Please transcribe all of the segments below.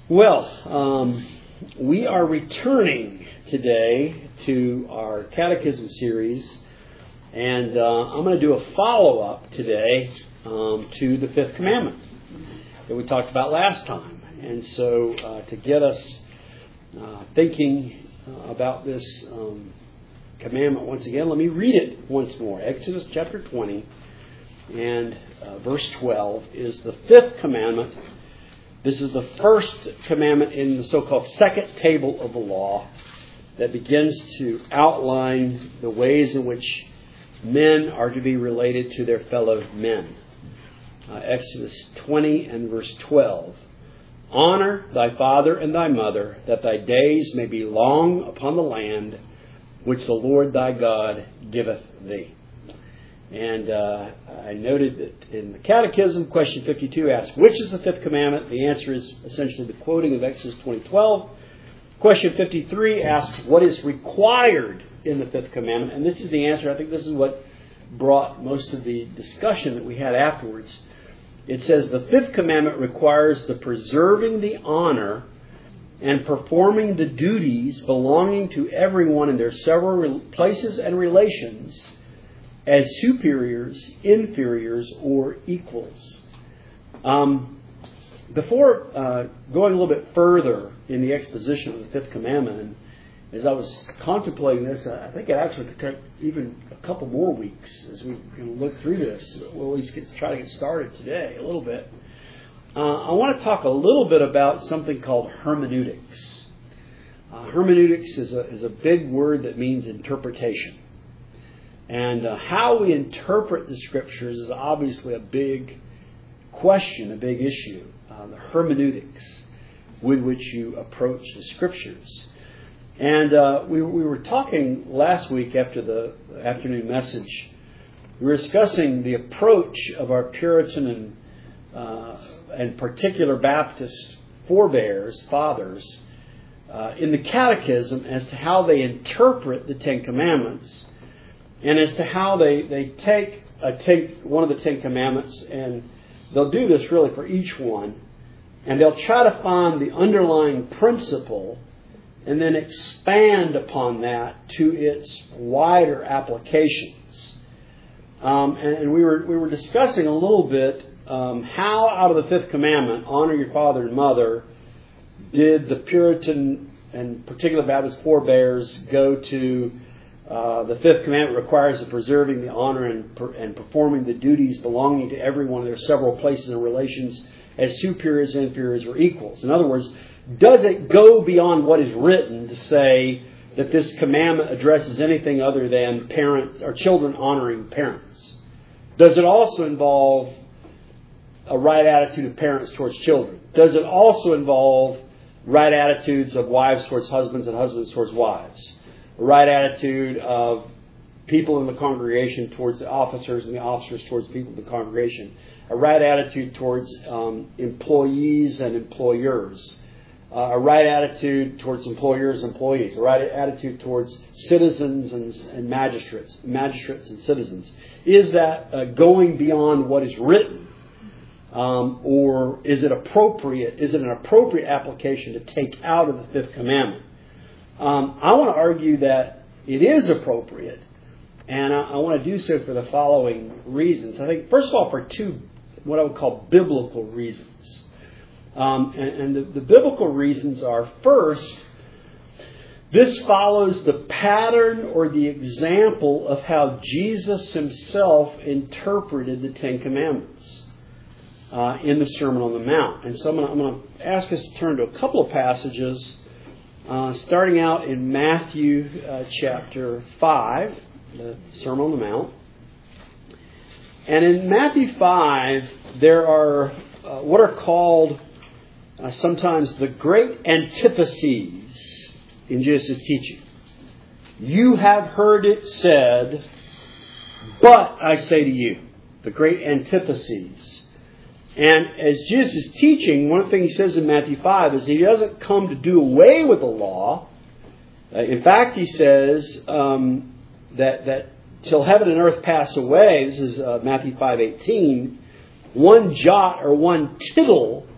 Well, we are returning today to our Catechism series, and I'm going to do a follow-up today to the Fifth Commandment that we talked about last time. And so to get us thinking about this commandment once again, let me read it once more. Exodus chapter 20 and verse 12 is the fifth commandment. This is the first commandment in the so-called second table of the law that begins to outline the ways in which men are to be related to their fellow men. Exodus 20 and verse 12. Honor thy father and thy mother, that thy days may be long upon the land which the Lord thy God giveth thee. And I noted that in the Catechism, question 52 asks, which is the fifth commandment? The answer is essentially the quoting of Exodus 20:12. Question 53 asks, what is required in the fifth commandment? And this is the answer. I think this is what brought most of the discussion that we had afterwards. It says the fifth commandment requires the preserving the honor and performing the duties belonging to everyone in their several places and relations as superiors, inferiors, or equals. Before going a little bit further in the exposition of the fifth commandment, and as I was contemplating this, I think it actually could take even a couple more weeks as we can look through this. We'll at least try to get started today a little bit. I want to talk a little bit about something called hermeneutics. Hermeneutics is a big word that means interpretation. And how we interpret the Scriptures is obviously a big question, a big issue. The hermeneutics with which you approach the Scriptures. And we were talking last week after the afternoon message. We were discussing the approach of our Puritan and particular Baptist forebears, fathers, in the Catechism as to how they interpret the Ten Commandments. And as to how they take one of the Ten Commandments, and they'll do this really for each one, and they'll try to find the underlying principle and then expand upon that to its wider applications. And we were discussing a little bit how out of the fifth commandment, honor your father and mother, did the Puritan and particular Baptist forebears go to the fifth commandment requires the preserving the honor and performing the duties belonging to everyone in their several places and relations as superiors, inferiors, or equals. In other words, does it go beyond what is written to say that this commandment addresses anything other than parents or children honoring parents? Does it also involve a right attitude of parents towards children? Does it also involve right attitudes of wives towards husbands and husbands towards wives? A right attitude of people in the congregation towards the officers and the officers towards people in the congregation. A right attitude towards employees and employers. A right attitude towards employers and employees. A right attitude towards citizens and magistrates and citizens. Is that going beyond what is written? Or is it appropriate? Is it an appropriate application to take out of the fifth commandment? I want to argue that it is appropriate, and I want to do so for the following reasons. I think, first of all, for two, what I would call biblical reasons. And the biblical reasons are, first, this follows the pattern or the example of how Jesus himself interpreted the Ten Commandments in the Sermon on the Mount. And so I'm going to ask us to turn to a couple of passages. Starting out in Matthew chapter 5, the Sermon on the Mount. And in Matthew 5, there are what are called sometimes the great antitheses in Jesus' teaching. You have heard it said, but I say to you. The great antitheses. And as Jesus is teaching, one of the things he says in Matthew 5 is he doesn't come to do away with the law. In fact, he says that till heaven and earth pass away, this is Matthew 5:18, one jot or one tittle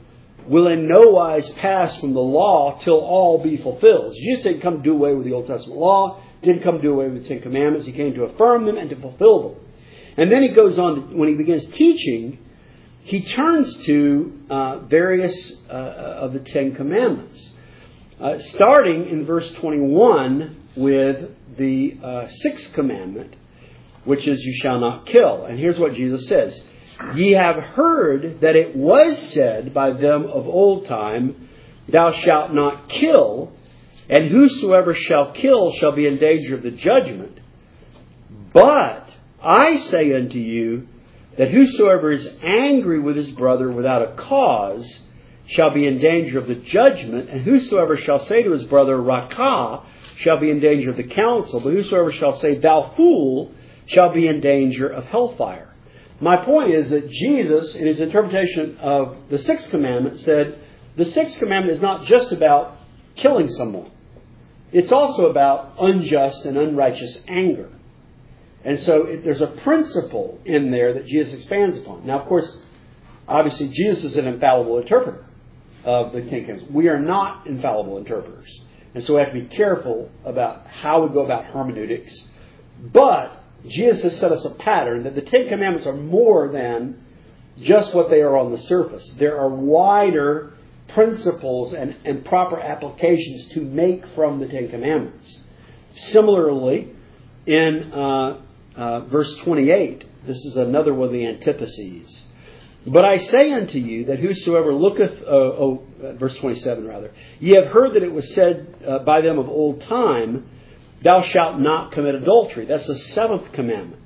will in no wise pass from the law till all be fulfilled. Jesus didn't come to do away with the Old Testament law, didn't come to do away with the Ten Commandments. He came to affirm them and to fulfill them. And then he goes on, when he begins teaching, he turns to various of the Ten Commandments. Starting in verse 21 with the sixth commandment, which is, you shall not kill. And here's what Jesus says. Ye have heard that it was said by them of old time, thou shalt not kill, and whosoever shall kill shall be in danger of the judgment. But I say unto you, that whosoever is angry with his brother without a cause shall be in danger of the judgment, and whosoever shall say to his brother, Rakah, shall be in danger of the council, but whosoever shall say, thou fool, shall be in danger of hellfire. My point is that Jesus, in his interpretation of the sixth commandment, said the sixth commandment is not just about killing someone. It's also about unjust and unrighteous anger. And so there's a principle in there that Jesus expands upon. Now, of course, obviously Jesus is an infallible interpreter of the Ten Commandments. We are not infallible interpreters. And so we have to be careful about how we go about hermeneutics. But Jesus has set us a pattern that the Ten Commandments are more than just what they are on the surface. There are wider principles and proper applications to make from the Ten Commandments. Similarly, in verse 28, this is another one of the antitheses. But I say unto you that whosoever looketh, verse 27 rather, ye have heard that it was said by them of old time, thou shalt not commit adultery. That's the seventh commandment.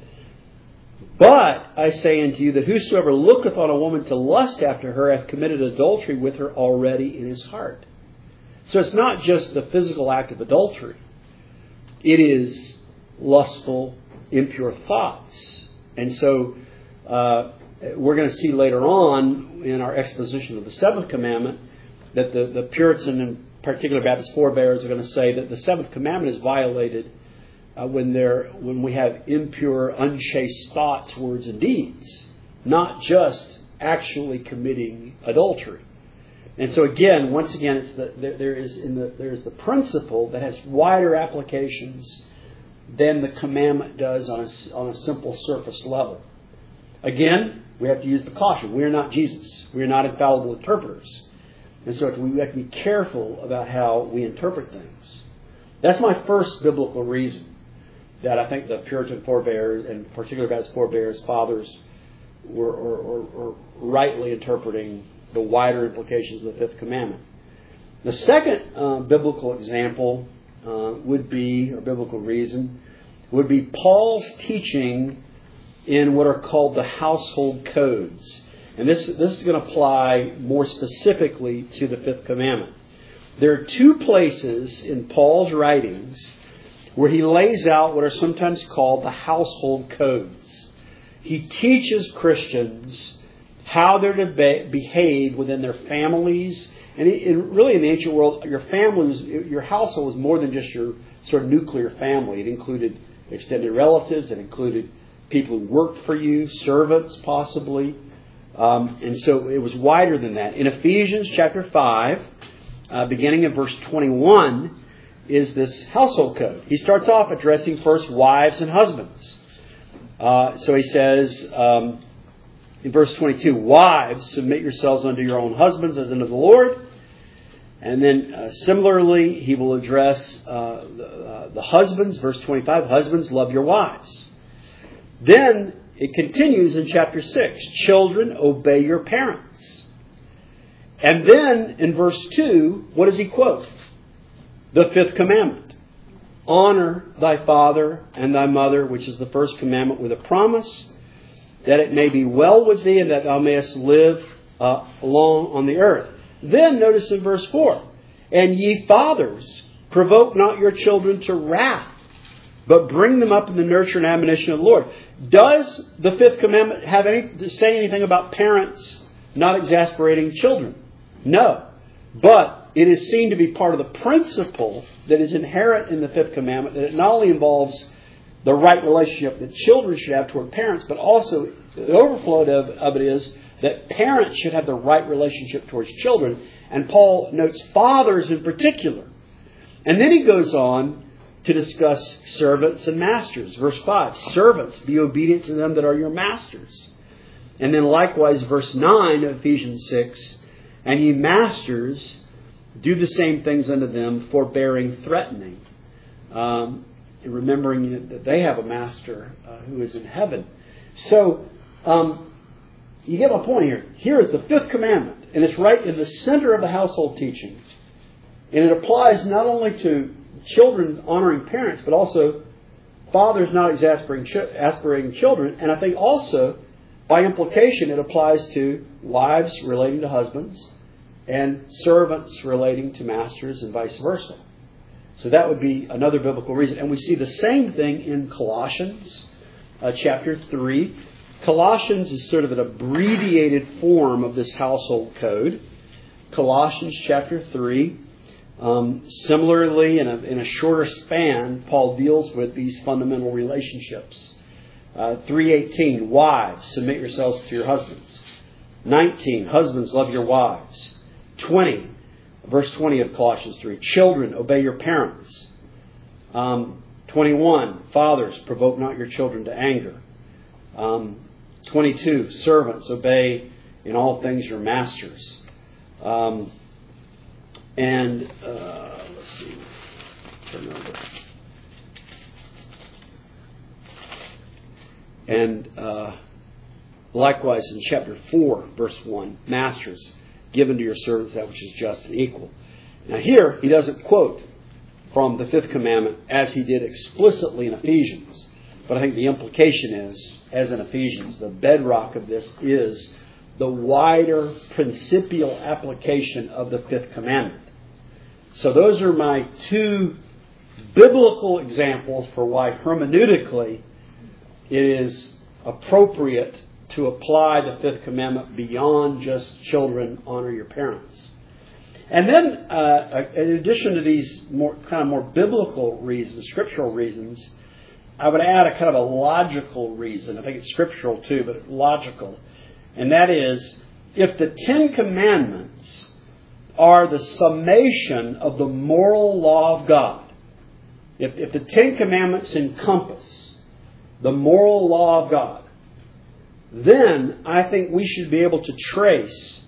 But I say unto you that whosoever looketh on a woman to lust after her hath committed adultery with her already in his heart. So it's not just the physical act of adultery. It is lustful, impure thoughts. And so we're going to see later on in our exposition of the seventh commandment that the Puritan and particular Baptist forebears are going to say that the seventh commandment is violated when we have impure, unchaste thoughts, words, and deeds, not just actually committing adultery. And so again, once again, it's there is the principle that has wider applications than the commandment does on a simple surface level. Again, we have to use the caution. We are not Jesus. We are not infallible interpreters. And so we have to be careful about how we interpret things. That's my first biblical reason that I think the Puritan forebears, and particularly Baptist forebears, fathers, were rightly interpreting the wider implications of the fifth commandment. The second biblical example biblical reason would be Paul's teaching in what are called the household codes. And this is going to apply more specifically to the fifth commandment. There are two places in Paul's writings where he lays out what are sometimes called the household codes. He teaches Christians how they're to behave within their families. And really in the ancient world, your household was more than just your sort of nuclear family. It included extended relatives. It included people who worked for you, servants possibly. And so it was wider than that. In Ephesians chapter 5, beginning in verse 21, is this household code. He starts off addressing first wives and husbands. So he says in verse 22, wives, submit yourselves unto your own husbands as unto the Lord. And then similarly, he will address the husbands. Verse 25, husbands, love your wives. Then it continues in chapter 6. Children, obey your parents. And then in verse 2, what does he quote? The fifth commandment. Honor thy father and thy mother, which is the first commandment, with a promise that it may be well with thee and that thou mayest live long on the earth. Then notice in verse 4, and ye fathers, provoke not your children to wrath, but bring them up in the nurture and admonition of the Lord. Does the fifth commandment say anything about parents not exasperating children? No. But it is seen to be part of the principle that is inherent in the fifth commandment, that it not only involves the right relationship that children should have toward parents, but also the overflow of it is that parents should have the right relationship towards children. And Paul notes fathers in particular. And then he goes on to discuss servants and masters. Verse 5, servants, be obedient to them that are your masters. And then likewise, verse 9 of Ephesians 6, and ye masters, do the same things unto them, forbearing, threatening. Remembering that they have a master who is in heaven. So, you get my point here. Here is the fifth commandment, and it's right in the center of the household teaching. And it applies not only to children honoring parents, but also fathers not exasperating children. And I think also, by implication, it applies to wives relating to husbands and servants relating to masters and vice versa. So that would be another biblical reason. And we see the same thing in Colossians chapter 3. Colossians is sort of an abbreviated form of this household code. Colossians chapter 3. Similarly, in a shorter span, Paul deals with these fundamental relationships. 3:18, wives, submit yourselves to your husbands. 19, husbands, love your wives. 20, verse 20 of Colossians 3, children, obey your parents. 21, fathers, provoke not your children to anger. 22, servants, obey in all things your masters. Let's see. Turn over. And likewise in chapter 4, verse 1, masters, given to your servants that which is just and equal. Now here, he doesn't quote from the fifth commandment as he did explicitly in Ephesians. But I think the implication is, as in Ephesians, the bedrock of this is the wider principial application of the fifth commandment. So those are my two biblical examples for why hermeneutically it is appropriate to apply the fifth commandment beyond just children, honor your parents. And then, in addition to these more biblical reasons, scriptural reasons, I would add a kind of a logical reason. I think it's scriptural too, but logical. And that is, if the Ten Commandments are the summation of the moral law of God, if the Ten Commandments encompass the moral law of God, then I think we should be able to trace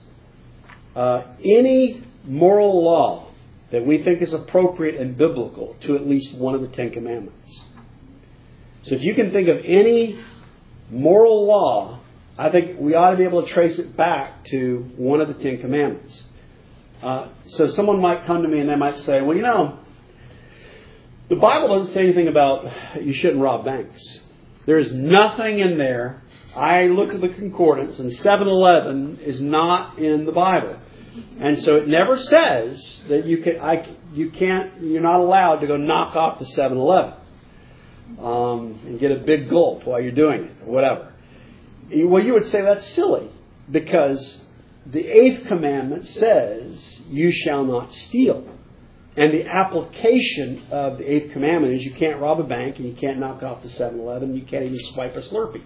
any moral law that we think is appropriate and biblical to at least one of the Ten Commandments. So if you can think of any moral law, I think we ought to be able to trace it back to one of the Ten Commandments. So someone might come to me and they might say, well, you know, the Bible doesn't say anything about you shouldn't rob banks. There is nothing in there. I look at the concordance and 7-Eleven is not in the Bible. And so it never says that you're not allowed to go knock off the 7-Eleven and get a big gulp while you're doing it or whatever. Well, you would say that's silly because the 8th commandment says you shall not steal. And the application of the 8th commandment is you can't rob a bank and you can't knock off the 7-Eleven. You can't even swipe a Slurpee.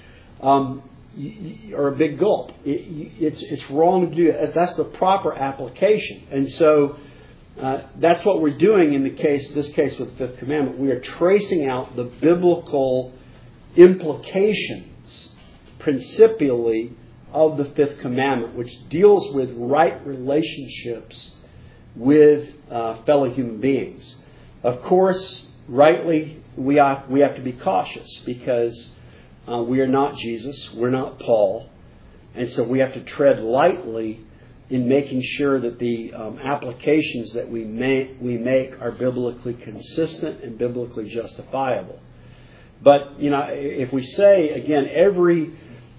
Or a big gulp. It's wrong to do that. That's the proper application. And so that's what we're doing in this case with the Fifth Commandment. We are tracing out the biblical implications principially of the Fifth Commandment, which deals with right relationships with fellow human beings. Of course, rightly, we have to be cautious because we are not Jesus, we're not Paul, and so we have to tread lightly in making sure that the applications that we make are biblically consistent and biblically justifiable. But, if we say, again, every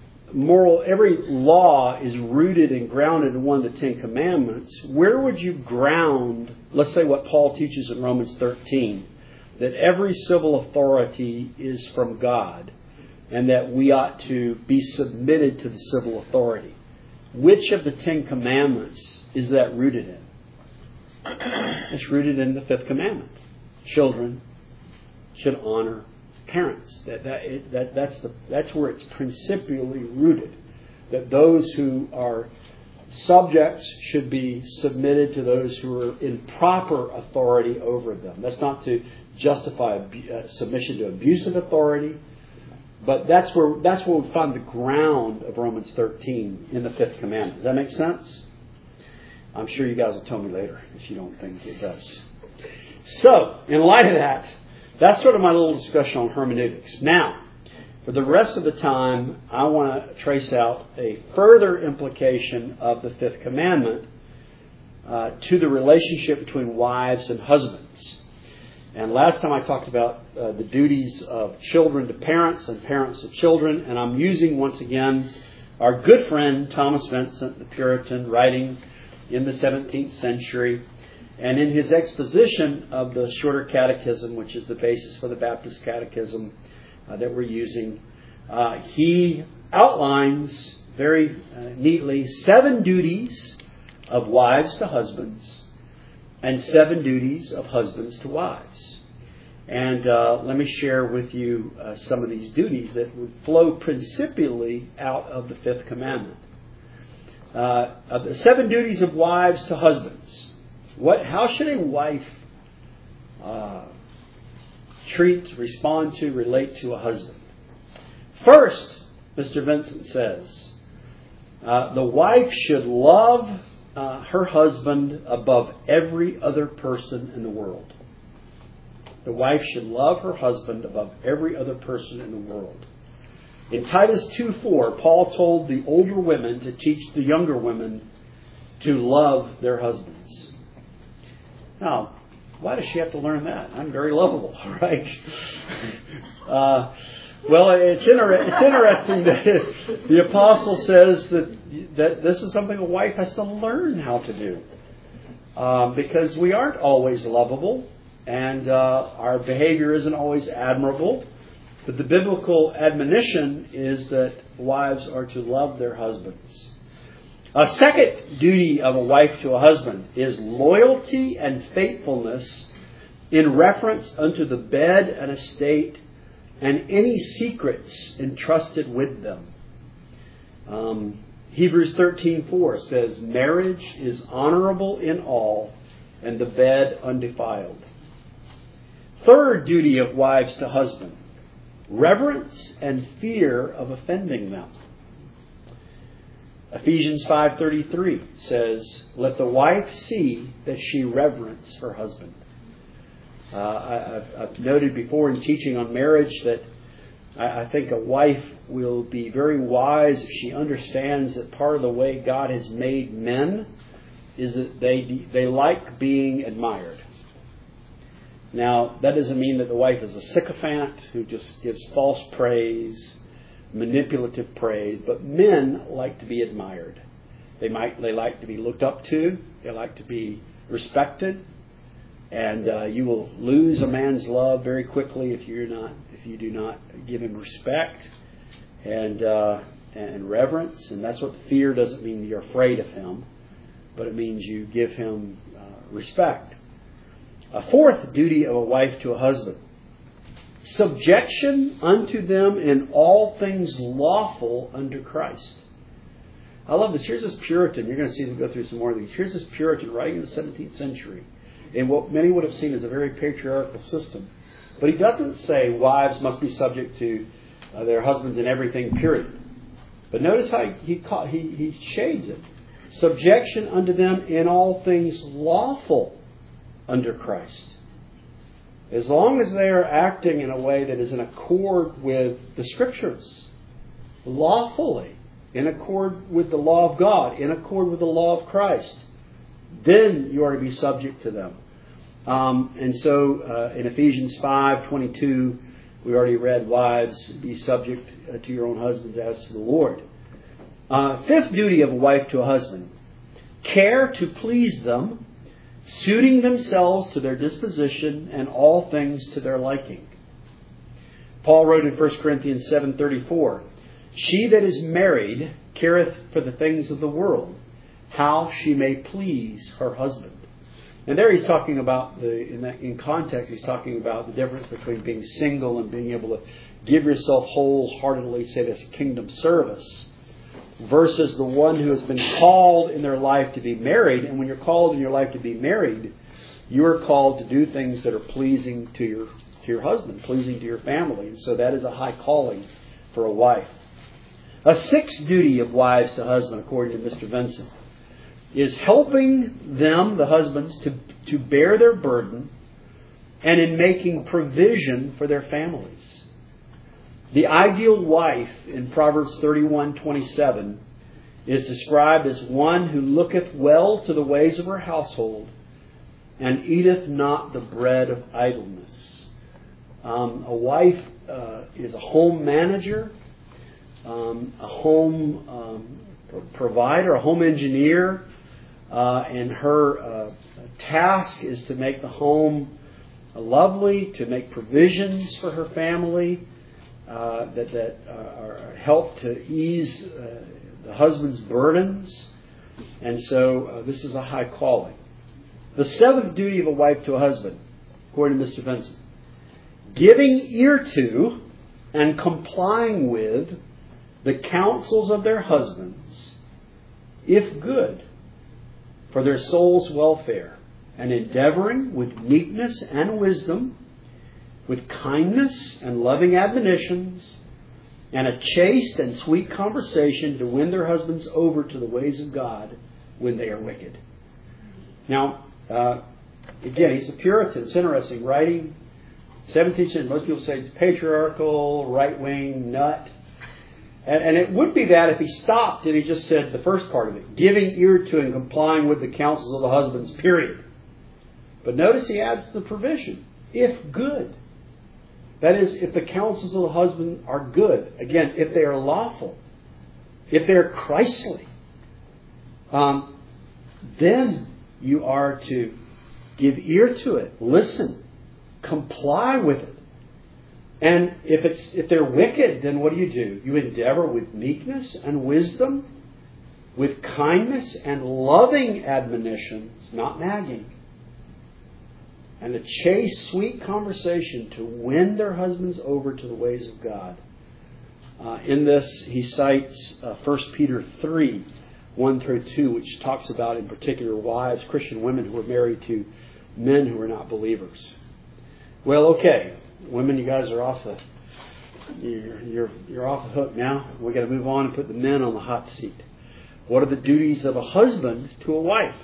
law is rooted and grounded in one of the Ten Commandments, where would you ground, let's say what Paul teaches in Romans 13, that every civil authority is from God, and that we ought to be submitted to the civil authority. Which of the Ten Commandments is that rooted in? It's rooted in the Fifth Commandment. Children should honor parents. That's where it's principially rooted. that those who are subjects should be submitted to those who are in proper authority over them. That's not to justify submission to abusive authority, but that's where we find the ground of Romans 13 in the fifth commandment. Does that make sense? I'm sure you guys will tell me later if you don't think it does. So, in light of that, that's sort of my little discussion on hermeneutics. Now, for the rest of the time, I want to trace out a further implication of the fifth commandment to the relationship between wives and husbands. And last time I talked about the duties of children to parents and parents to children, and I'm using once again our good friend Thomas Vincent, the Puritan, writing in the 17th century. And in his exposition of the Shorter Catechism, which is the basis for the Baptist Catechism that we're using, he outlines very neatly 7 duties of wives to husbands and 7 duties of husbands to wives. And let me share with you some of these duties that would flow principally out of the fifth commandment. Of the 7 duties of wives to husbands. How should a wife treat, respond to, relate to a husband? First, Mr. Vincent says, the wife should love her husband above every other person in the world. The wife should love her husband above every other person in the world. In Titus 2:4, Paul told the older women to teach the younger women to love their husbands. Now, why does she have to learn that? I'm very lovable, right? Well, it's interesting that the apostle says that this is something a wife has to learn how to do. Because we aren't always lovable, and our behavior isn't always admirable. But the biblical admonition is that wives are to love their husbands. A second duty of a wife to a husband is loyalty and faithfulness in reference unto the bed and estate and any secrets entrusted with them. Hebrews 13:4 says, marriage is honorable in all, and the bed undefiled. Third duty of wives to husband, reverence and fear of offending them. Ephesians 5:33 says, let the wife see that she reverence her husband. I've noted before in teaching on marriage that I think a wife will be very wise if she understands that part of the way God has made men is that they like being admired. Now, that doesn't mean that the wife is a sycophant who just gives false praise, manipulative praise, but men like to be admired. They like to be looked up to. They like to be respected. And you will lose a man's love very quickly if you do not give him respect and reverence. And that's what fear doesn't mean. You're afraid of him, but it means you give him respect. A fourth duty of a wife to a husband: subjection unto them in all things lawful under Christ. I love this. Here's this Puritan. You're going to see me go through some more of these. Here's this Puritan writing in the 17th century in what many would have seen as a very patriarchal system. But he doesn't say wives must be subject to their husbands in everything, period. But notice how he shades it. Subjection unto them in all things lawful under Christ. As long as they are acting in a way that is in accord with the Scriptures, lawfully, in accord with the law of God, in accord with the law of Christ, then you are to be subject to them. And so in Ephesians 5:22, we already read, wives, be subject to your own husbands as to the Lord. Fifth duty of a wife to a husband: care to please them, suiting themselves to their disposition and all things to their liking. Paul wrote in 1 Corinthians 7:34, she that is married careth for the things of the world, how she may please her husband. And there he's talking about, in context, he's talking about the difference between being single and being able to give yourself wholeheartedly, say this, kingdom service. versus the one who has been called in their life to be married. And when you're called in your life to be married, you are called to do things that are pleasing to your husband, pleasing to your family. And so that is a high calling for a wife. A sixth duty of wives to husband, according to Mr. Vincent, is helping them, the husbands, to bear their burden and in making provision for their families. The ideal wife in Proverbs 31:27 is described as one who looketh well to the ways of her household and eateth not the bread of idleness. A wife is a home manager, a home provider, a home engineer, and her task is to make the home lovely, to make provisions for her family that help to ease the husband's burdens. And so this is a high calling. The seventh duty of a wife to a husband, according to Mr. Vincent, giving ear to and complying with the counsels of their husbands, if good, for their soul's welfare, and endeavoring with meekness and wisdom, with kindness and loving admonitions, and a chaste and sweet conversation to win their husbands over to the ways of God when they are wicked. Now, again, he's a Puritan. It's interesting. Writing 17th century, most people say it's patriarchal, right-wing, nut. And it would be that if he stopped and he just said the first part of it, giving ear to and complying with the counsels of the husbands, period. But notice he adds the provision, if good. That is, if the counsels of the husband are good. Again, if they are lawful, if they are Christly, then you are to give ear to it, listen, comply with it. And if they're wicked, then what do? You endeavor with meekness and wisdom, with kindness and loving admonitions, not nagging, and a chaste, sweet conversation to win their husbands over to the ways of God. In this, he cites 1 Peter 3, 1 through 2, which talks about, in particular, wives, Christian women who are married to men who are not believers. Well, okay, women, you guys are off the you're off the hook now. We've got to move on and put the men on the hot seat. What are the duties of a husband to a wife?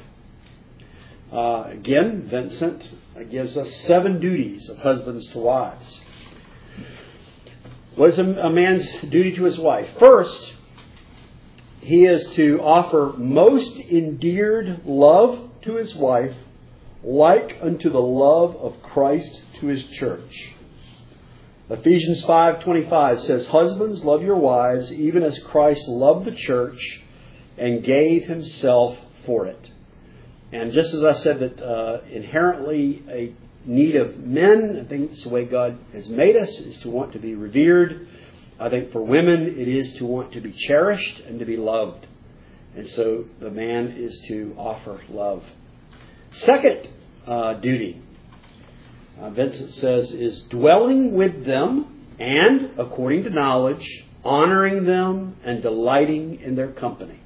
Again, Vincent gives us 7 duties of husbands to wives. What is a man's duty to his wife? First, he is to offer most endeared love to his wife, like unto the love of Christ to his church. Ephesians 5:25 says, "Husbands, love your wives, even as Christ loved the church and gave himself for it." And just as I said that inherently a need of men, I think it's the way God has made us, is to want to be revered. I think for women it is to want to be cherished and to be loved. And so the man is to offer love. Second duty, Vincent says, is dwelling with them and, according to knowledge, honoring them and delighting in their company.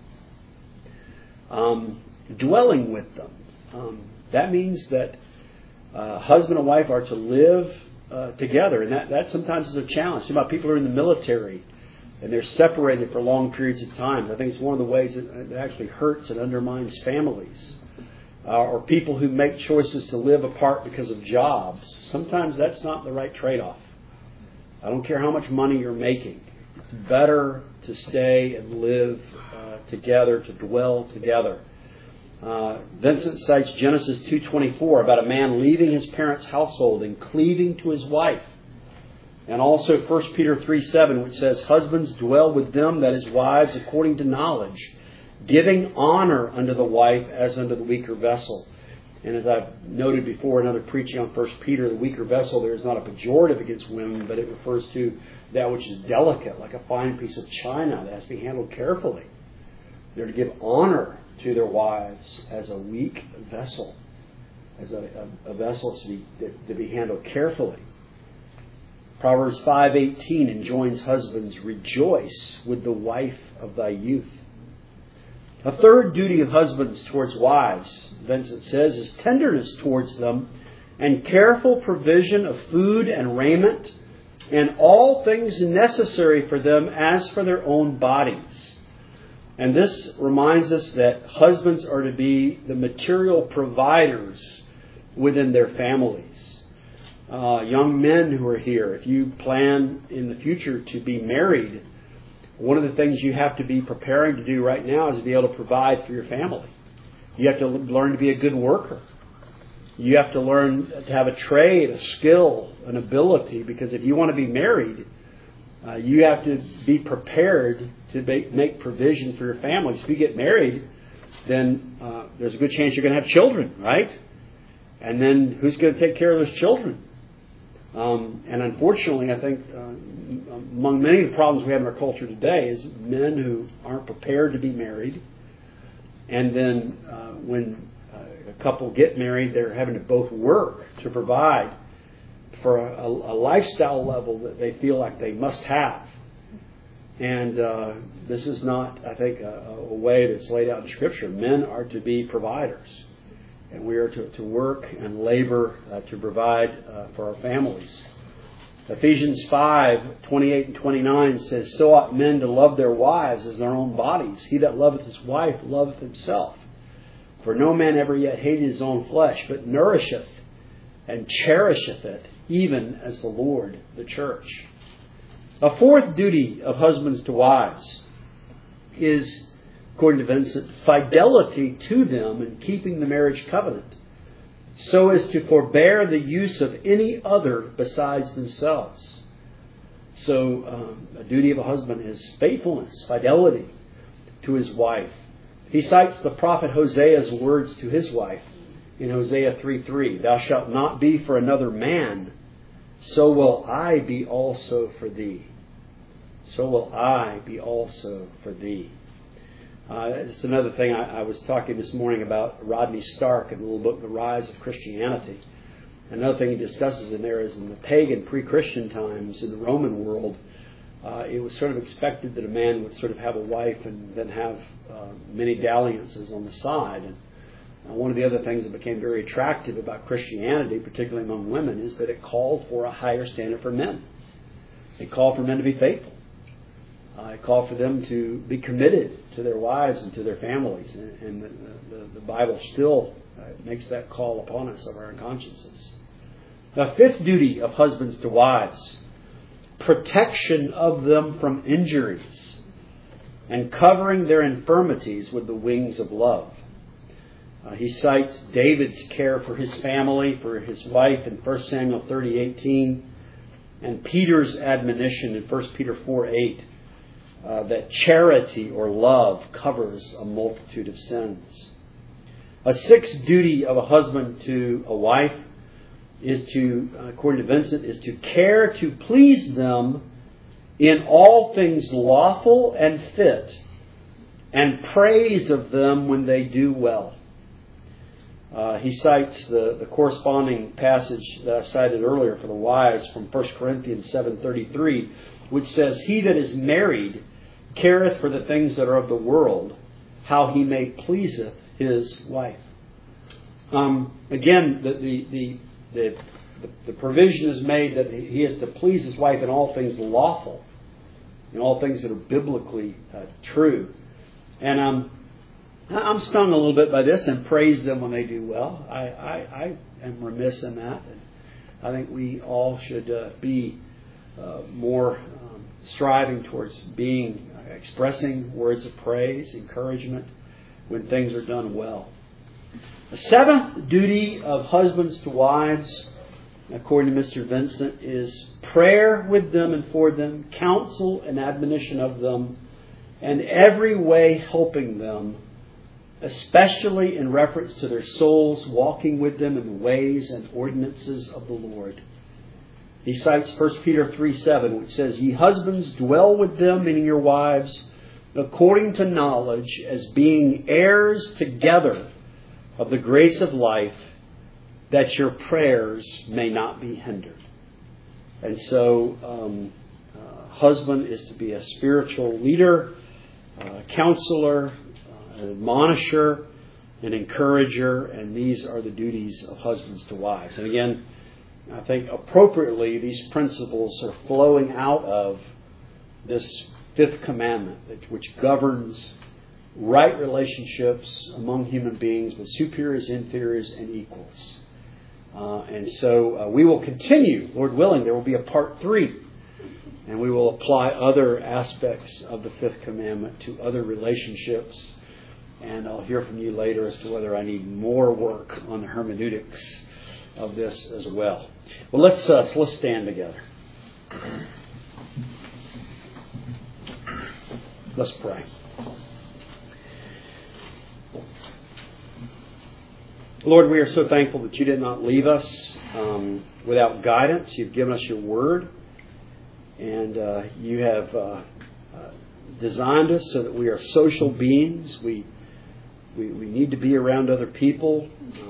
Dwelling with them. That means that husband and wife are to live together. And that sometimes is a challenge. Think about people who are in the military and they're separated for long periods of time. I think it's one of the ways that actually hurts and undermines families. Or people who make choices to live apart because of jobs. Sometimes that's not the right trade-off. I don't care how much money you're making. It's better to stay and live together, to dwell together. Vincent cites Genesis 2:24 about a man leaving his parents' household and cleaving to his wife. And also 1 Peter 3:7, which says, "Husbands, dwell with them, that is, wives, according to knowledge, giving honor unto the wife as unto the weaker vessel." And as I've noted before in other preaching on 1 Peter, the weaker vessel there is not a pejorative against women, but it refers to that which is delicate, like a fine piece of china that has to be handled carefully. They're to give honor to their wives as a weak vessel, as a vessel to be handled carefully. Proverbs 5:18 enjoins husbands, rejoice with the wife of thy youth. A third duty of husbands towards wives, Vincent says, is tenderness towards them and careful provision of food and raiment and all things necessary for them as for their own bodies. And this reminds us that husbands are to be the material providers within their families. Young men who are here, if you plan in the future to be married, one of the things you have to be preparing to do right now is to be able to provide for your family. You have to learn to be a good worker. You have to learn to have a trade, a skill, an ability, because if you want to be married, you have to be prepared to make provision for your family. So if you get married, then there's a good chance you're going to have children, right? And then who's going to take care of those children? And unfortunately, I think among many of the problems we have in our culture today is men who aren't prepared to be married. And then when a couple get married, they're having to both work to provide for a lifestyle level that they feel like they must have. And this is not, I think, a way that's laid out in Scripture. Men are to be providers. And we are to work and labor to provide for our families. Ephesians 5:28 and 29 says, so ought men to love their wives as their own bodies. He that loveth his wife loveth himself. For no man ever yet hated his own flesh, but nourisheth and cherisheth it, even as the Lord the church. A fourth duty of husbands to wives is, according to Vincent, fidelity to them in keeping the marriage covenant, so as to forbear the use of any other besides themselves. So a duty of a husband is faithfulness, fidelity to his wife. He cites the prophet Hosea's words to his wife in Hosea 3:3, thou shalt not be for another man, so will I be also for thee. So will I be also for thee. It's another thing I was talking this morning about Rodney Stark in the little book, The Rise of Christianity. Another thing he discusses in there is in the pagan pre-Christian times in the Roman world, it was sort of expected that a man would sort of have a wife and then have many dalliances on the side. And one of the other things that became very attractive about Christianity, particularly among women, is that it called for a higher standard for men. It called for men to be faithful. It called for them to be committed to their wives and to their families. And the Bible still makes that call upon us of our own consciences. The fifth duty of husbands to wives, protection of them from injuries and covering their infirmities with the wings of love. He cites David's care for his family, for his wife in 1 Samuel 30:18, and Peter's admonition in 1 Peter 4:8. That charity or love covers a multitude of sins. A sixth duty of a husband to a wife is to, according to Vincent, is to care to please them in all things lawful and fit, and praise of them when they do well. He cites the corresponding passage that I cited earlier for the wives from 1 Corinthians 7:33, which says, he that is married careth for the things that are of the world, how he may pleaseth his wife. Again, the provision is made that he is to please his wife in all things lawful, in all things that are biblically true. And I'm stung a little bit by this, and praise them when they do well. I am remiss in that. And I think we all should be more striving towards expressing words of praise, encouragement when things are done well. The seventh duty of husbands to wives, according to Mr. Vincent, is prayer with them and for them, counsel and admonition of them, and every way helping them, especially in reference to their souls, walking with them in the ways and ordinances of the Lord. He cites 1 Peter 3:7, which says, ye husbands, dwell with them, meaning your wives, according to knowledge, as being heirs together of the grace of life, that your prayers may not be hindered. And so husband is to be a spiritual leader, counselor, an admonisher, an encourager, and these are the duties of husbands to wives. And again, I think appropriately these principles are flowing out of this fifth commandment, which governs right relationships among human beings with superiors, inferiors, and equals. And so we will continue, Lord willing. There will be a part 3, and we will apply other aspects of the fifth commandment to other relationships. And I'll hear from you later as to whether I need more work on the hermeneutics of this as well. Well, let's stand together. Let's pray. Lord, we are so thankful that you did not leave us without guidance. You've given us your word, and you have designed us so that we are social beings. We need to be around other people.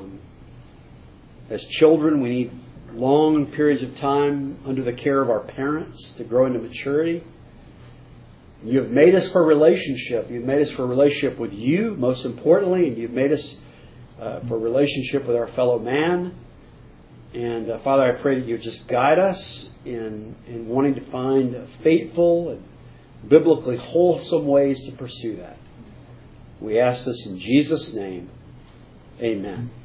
As children, we need long periods of time under the care of our parents to grow into maturity. You have made us for relationship. You've made us for a relationship with you, most importantly, and you've made us for a relationship with our fellow man. And Father, I pray that you just guide us in wanting to find faithful and biblically wholesome ways to pursue that. We ask this in Jesus' name. Amen.